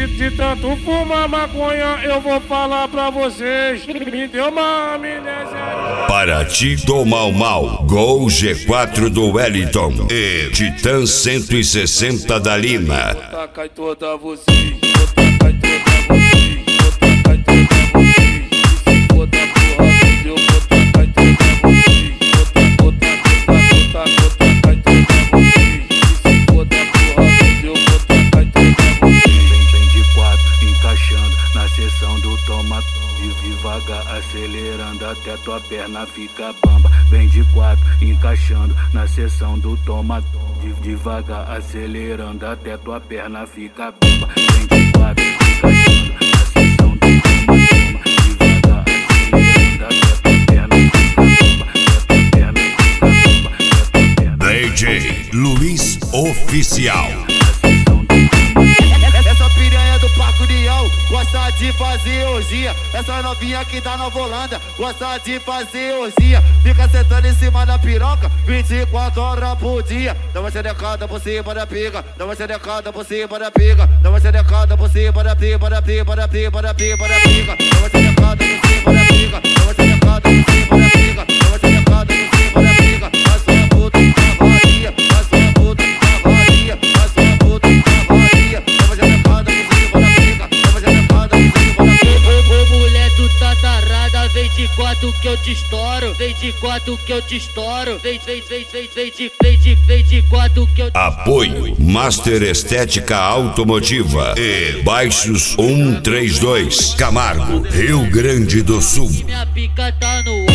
De tanto fumar maconha, eu vou falar pra vocês. Me deu uma amnésia. Paraty do Mau Mau, Gol G4 do Wellington e Titã 160 da Lina. Vou tacar em toda vocês, vou tacar em toda vocês, vou tacar em toda vocês. E se for da porra, eu vou tacar em toda vocês. Vou tacar em toda vocês. E se for da porra, eu vou tacar em toda vocês. Vem de quatro, encaixando na seção do toma-toma. Devagar, acelerando até tua perna fica bamba. Vem de quatro, encaixando na seção do toma-toma. Devagar, acelerando até tua perna fica bamba. Vem de quatro, encaixando na seção do toma-toma. Devagar, acelerando até tua perna fica bamba. Até tua perna fica bamba. Até tua perna. DJ Luiz Oficial. Essa piranha do Parque União gosta de fazer orgia. Essa novinha que tá na Holanda gosta de fazer orgia. Fica sentando em cima da piroca 24 horas por dia. Dá uma xerecada por cima da pica. Dá uma xerecada por cima da pica. Dá uma xerecada por cima da pica. Da pica, da pica, da pica, da pica. Dá uma xerecada por cima da pica. Dá uma xerecada por cima da pica. Dá uma xerecada por cima da pica. Faz sua puta cavalia. Faz sua puta cavalia. Faz sua puta cavalia. Dá uma xerecada por cima da pica. Dá uma xerecada por cima da pica. Ô mulher, tu tá tarada, vem de quatro que eu te estouro. Vem de quatro que eu te estouro. Vem de quatro que eu te estouro. Apoio Master Estética Automotiva e Baixos 132 Camargo, Rio Grande do Sul. Minha pica tá no